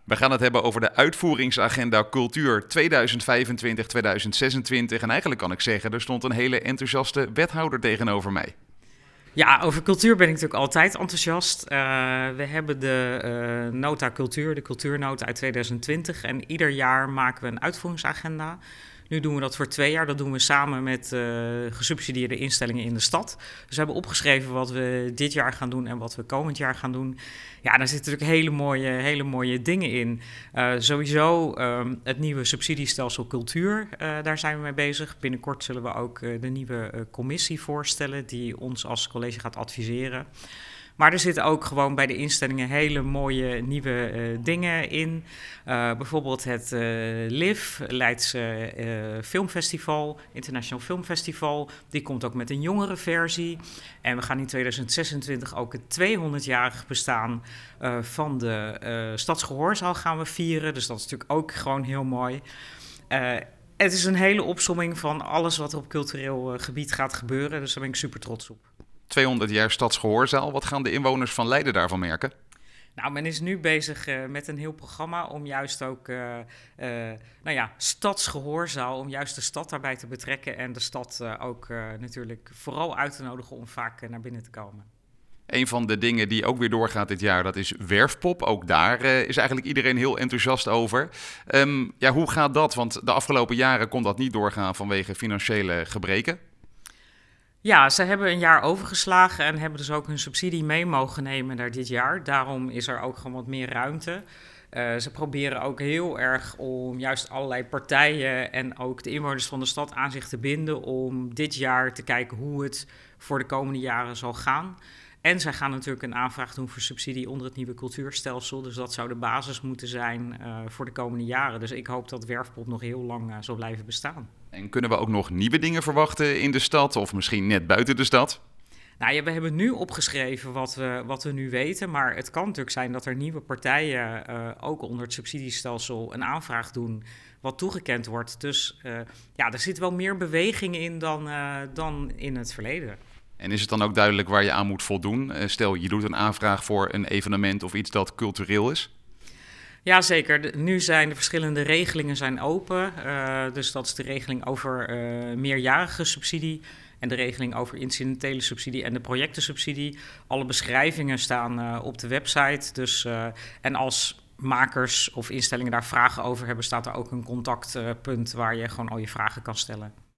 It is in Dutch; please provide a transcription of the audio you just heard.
We gaan het hebben over de uitvoeringsagenda Cultuur 2025-2026. En eigenlijk kan ik zeggen, er stond een hele enthousiaste wethouder tegenover mij. Ja, over cultuur ben ik natuurlijk altijd enthousiast. We hebben de Nota Cultuur, de cultuurnota uit 2020. En ieder jaar maken we een uitvoeringsagenda. Nu doen we dat voor 2 jaar. Dat doen we samen met gesubsidieerde instellingen in de stad. Dus we hebben opgeschreven wat we dit jaar gaan doen en wat we komend jaar gaan doen. Ja, daar zitten natuurlijk hele mooie dingen in. Sowieso het nieuwe subsidiestelsel cultuur, daar zijn we mee bezig. Binnenkort zullen we ook de nieuwe commissie voorstellen die ons als college gaat adviseren. Maar er zitten ook gewoon bij de instellingen hele mooie nieuwe dingen in. Bijvoorbeeld het LIF, Leidse Filmfestival, International Filmfestival. Die komt ook met een jongere versie. En we gaan in 2026 ook het 200-jarig bestaan van de Stadsgehoorzaal gaan we vieren. Dus dat is natuurlijk ook gewoon heel mooi. Het is een hele opsomming van alles wat er op cultureel gebied gaat gebeuren. Dus daar ben ik super trots op. 200 jaar Stadsgehoorzaal. Wat gaan de inwoners van Leiden daarvan merken? Nou, men is nu bezig met een heel programma om juist ook, stadsgehoorzaal, om juist de stad daarbij te betrekken en de stad ook natuurlijk vooral uit te nodigen om vaak naar binnen te komen. Een van de dingen die ook weer doorgaat dit jaar, dat is Werfpop. Ook daar is eigenlijk iedereen heel enthousiast over. Hoe gaat dat? Want de afgelopen jaren kon dat niet doorgaan vanwege financiële gebreken. Ja, ze hebben een jaar overgeslagen en hebben dus ook hun subsidie mee mogen nemen naar dit jaar. Daarom is er ook gewoon wat meer ruimte. Ze proberen ook heel erg om juist allerlei partijen en ook de inwoners van de stad aan zich te binden om dit jaar te kijken hoe het voor de komende jaren zal gaan. En zij gaan natuurlijk een aanvraag doen voor subsidie onder het nieuwe cultuurstelsel. Dus dat zou de basis moeten zijn voor de komende jaren. Dus ik hoop dat Werfpop nog heel lang zal blijven bestaan. En kunnen we ook nog nieuwe dingen verwachten in de stad of misschien net buiten de stad? Nou ja, we hebben nu opgeschreven wat we nu weten. Maar het kan natuurlijk zijn dat er nieuwe partijen ook onder het subsidiestelsel een aanvraag doen wat toegekend wordt. Dus er zit wel meer beweging in dan in het verleden. En is het dan ook duidelijk waar je aan moet voldoen? Stel, je doet een aanvraag voor een evenement of iets dat cultureel is. Ja, zeker. Nu zijn de verschillende regelingen zijn open. Dus dat is de regeling over meerjarige subsidie en de regeling over incidentele subsidie en de projectensubsidie. Alle beschrijvingen staan op de website. Dus, en als makers of instellingen daar vragen over hebben, staat er ook een contactpunt waar je gewoon al je vragen kan stellen.